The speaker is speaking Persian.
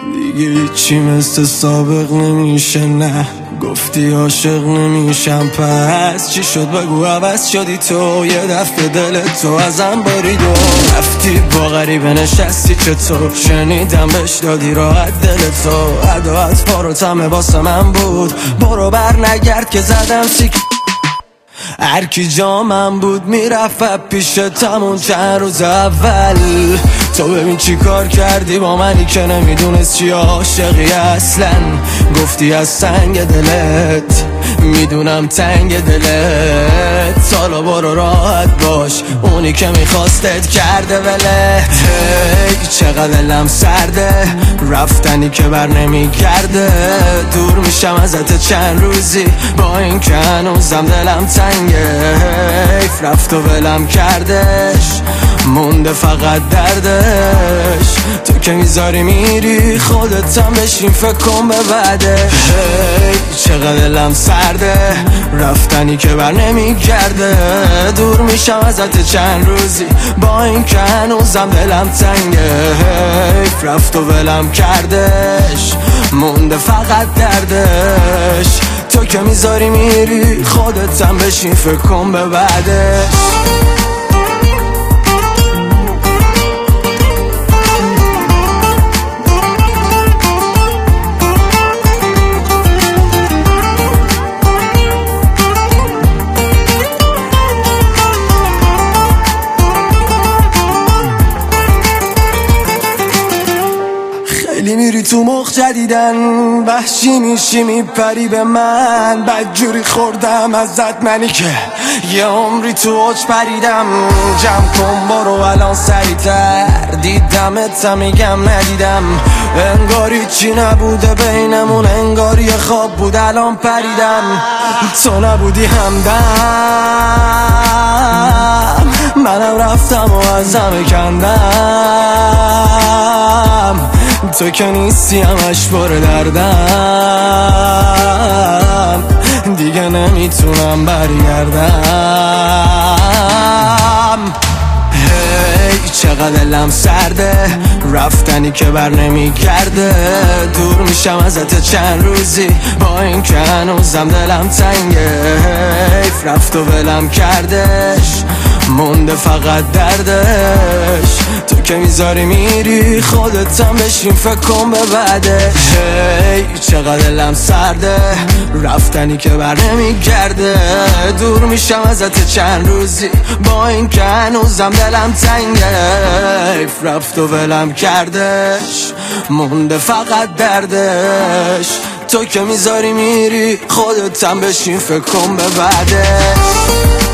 دیگه هیچی مثل سابق نمیشه، نه گفتی عاشق نمیشم، پس چی شد بگو عوض شدی تو؟ یه دفعه دل تو ازم برید و رفتی با غریبه نشستی، چطور شنیدم بهش دادی راحت دل تو؟ عداعت فاروتمه واسه من بود، برو بر نگرد که زدم سیک. هرکی جامم بود میرفت پیشتمون چند روز اول. تو ببین چی کار کردی با منی که نمیدونست چی عاشقی اصلا. گفتی از سنگ دلت میدونم تنگ دلت، حالا برو راحت باش، اونی که میخواستت کرده ولت. چقدر دلم سرده، رفتنی که بر نمیگرده، دور میشم ازت چند روزی با این که هنوزم دلم تنگه. حیف رفت و ولم کردش، مونده فقط دردش. تو که میذاری میری خودتم بشین فکر کن به بعدش. چقدر دلم سرده، رفتنی که بر نمیگرده، دور میشم ازت چند روزی با این که هنوزم دلم تنگه. حیف رفت و ولم کردش، مونده فقط دردش. تو که میذاری میری خودتم بشین فکر کن به بعدش. خیلی میری تو مخ جدیدن، وحشی میشی میپری به من، بدجوری خوردم ازت منی که یه عمری تو اوج پریدم. جمع کن برو الان سریعتر، دیدمت میگم ندیدم، انگاری چی نبوده بینمون، انگاری یه خواب بود الان پریدم. تو نبودی همدم، منم رفتم و ازم کندم. تو که نیستی همش پر دردم، دیگه نمیتونم برگردم. چقدر دلم سرده، رفتنی که بر نمیگرده، دور میشم ازت چند روزی با این که هنوزم دلم تنگه. حیف رفت و ولم کردش، مونده فقط دردش. تو که میذاری میری خودتم بشین فکر کن به بعدش. چقدر دلم سرده، رفتنی که بر نمیگرده، دور میشم ازت چند روزی با این که هنوزم دلم تنگه. حیف رفت و ولم کردش، مونده فقط دردش. تو که میذاری میری خودتم بشین فکر کن به بعدش.